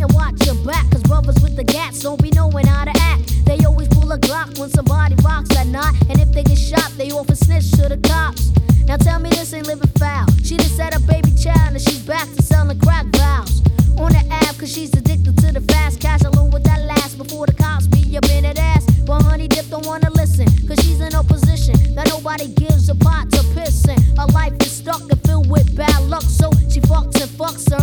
and watch your back, cause brothers with the gats don't be knowing how to act. They always pull a Glock when somebody rocks that knot, and if they get shot, they often snitch to the cops. Now tell me this ain't living foul. She done set a baby child and she's back to selling crack vows on the app, cause she's addicted to the fast cash. Alone with that last before the cops be up in that ass. But honey dip don't wanna listen, cause she's in a position that nobody gives a pot to piss in. Her life is stuck and filled with bad luck, so she fucks and fucks her